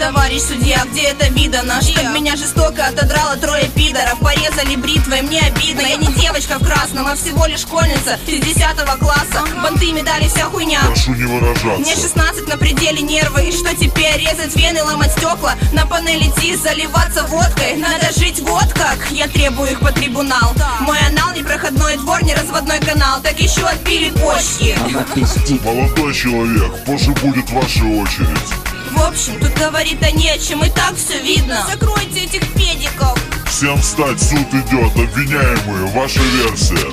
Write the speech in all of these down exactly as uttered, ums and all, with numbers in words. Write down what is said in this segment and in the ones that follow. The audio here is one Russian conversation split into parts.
товарищ судья, где это видано? Чтоб меня жестоко отодрало трое пидоров, порезали бритвой, мне обидно. Я не девочка в красном, а всего лишь школьница из десятого класса. Банты, медали, вся хуйня. Прошу не выражаться. Мне шестнадцать, на пределе нервы. И что теперь? Резать вены, ломать стекла, на панель идти, заливаться водкой. Надо жить вот как, я требую их по трибунал. Мой анал не проходной двор, не разводной канал. Так еще отпили почки. Молодой человек, позже будет ваша очередь. В общем, тут говорить-то не о чем, и так все видно. Закройте этих педиков. Всем встать, суд идет. Обвиняемые, ваша версия.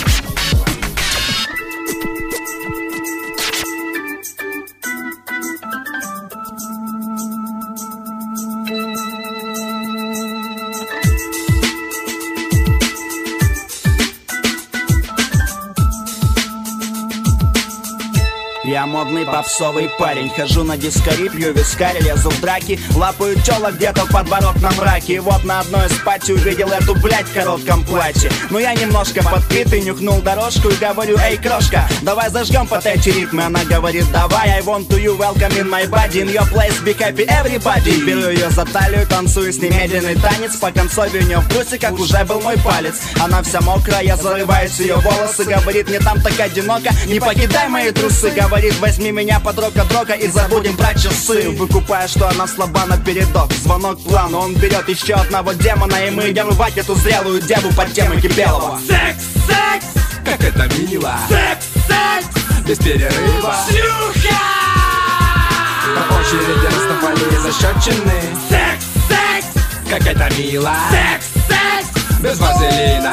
Я модный попсовый парень, хожу на дискари, пью вискарь, лезу в драки, лапаю тёлок где-то в подворотном мраке. И вот на одной из пати увидел эту блядь в коротком платье. Но я немножко подпитый, нюхнул дорожку и говорю: эй, крошка, давай зажгем под эти ритмы. Она говорит: давай, I want to you, welcome in my body, in your place, be happy everybody. Беру ее за талию, танцую с ней медленный танец, по концове у нее в трусиках уже был мой палец. Она вся мокрая, я зарываюсь в ее волосы, говорит: мне там так одиноко, не покидай мои трусы. Говорит: возьми меня под рока-дрока и забудем про часы. Выкупая, что она слаба напередок, звонок плану, он берет еще одного демона, и мы идем рвать эту зрелую деву под темой Кипелова. Секс, секс, как это мило. Секс, секс, без перерыва. Шлюха! По очереди раздавали защечины. Секс, секс, как это мило. Секс, секс, без вазелина.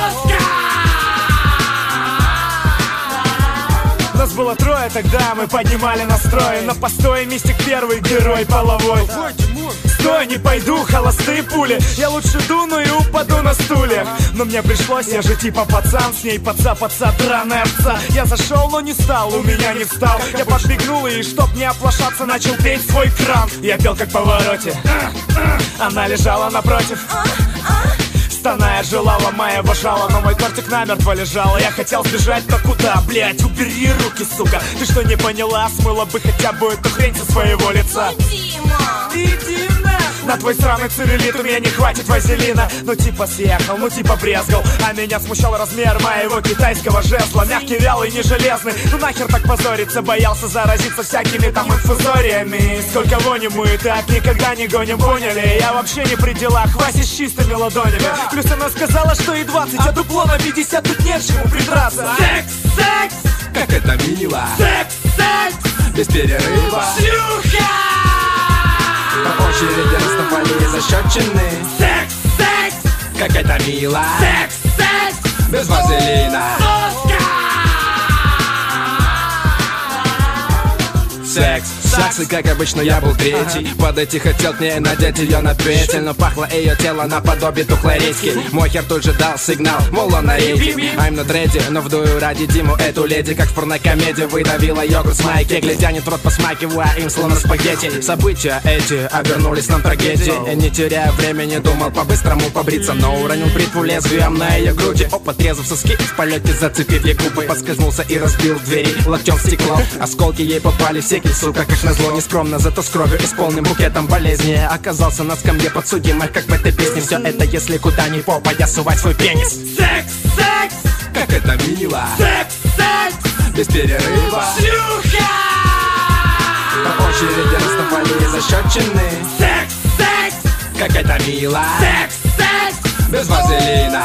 Нас было трое, тогда мы поднимали настрой. На постое мистик первый, герой половой. Стой, не пойду, холостые пули. Я лучше дуну и упаду на стульях. Но мне пришлось, я же типа пацан, с ней паца-паца, драная овца. Я зашел, но не стал, у меня не встал. Я подбегнул и, чтоб не оплошаться, начал петь свой кран. Я пел как в Повороте. Она лежала напротив, стоная желала моего жала, но мой тортик намертво лежал. Я хотел сбежать, но куда, блять, убери руки, сука. Ты что, не поняла? Смыла бы хотя бы эту хрень со своего лица. Дима! Иди на... На твой сраный целлюлит у меня не хватит вазелина. Ну типа съехал, ну типа брезгал. А меня смущал размер моего китайского жезла. Мягкий, вялый, не железный. Ну нахер так позориться, боялся заразиться всякими там инфузориями. Сколько вони мы так никогда не гоним, поняли? Я вообще не при делах, Вася с чистыми ладонями. Плюс она сказала, что и двадцать, а дупло на пятьдесят, тут нет к чему придраться. Секс, секс, как это мило. Секс, секс, без перерыва. Шлюха! По очереди раздавали защечины. Секс, секс, как это мило. Секс, секс, без вазелина. Секс, секс, и как обычно я был третий. Подойти хотел к ней, надеть ее на петель, но пахло ее тело наподобие тухлой редьки. Мой хер тут же дал сигнал, мол, он на рейде. I'm not ready, но вдую ради Диму эту леди, как в порнокомедии, выдавила йогурт с майки. Глядя, не рот посмакивая им, словно спагетти. События эти обернулись нам трагедией. Не теряя времени, думал по-быстрому побриться, но уронил бритву лезвием на ее груди. Опа, отрезав соски, в полете зацепив ей губы, подскользнулся и разбил двери локтем в стекло. Осколки ей попали в секи, сука, как назло. Нескромно, зато с кровью и с полным букетом болезни. Оказался на скамье подсудимых, как в этой песне. Все это, если куда ни попа, я сувать свой пенис. Секс, секс, как это мило. Секс, секс, без перерыва. Шлюха! По очереди раздавали защечины. Секс, секс, как это мило. Секс, секс, без вазелина.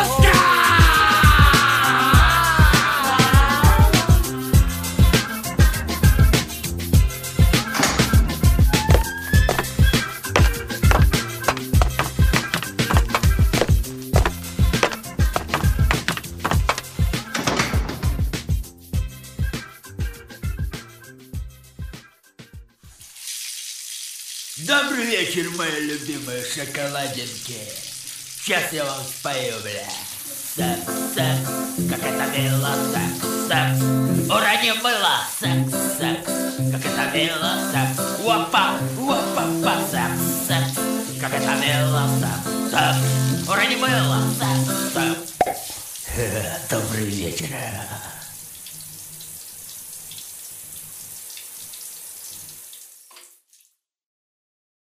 Добрый вечер, мои любимые шоколадинки. Сейчас я вам спою, бля. Секс, секс, как это мило, секс, секс. Урони мыло, секс, секс, как это мило, секс. Опа, опа, секс, секс, как это мило, секс, секс. Урони мыло, секс, секс. Добрый вечер.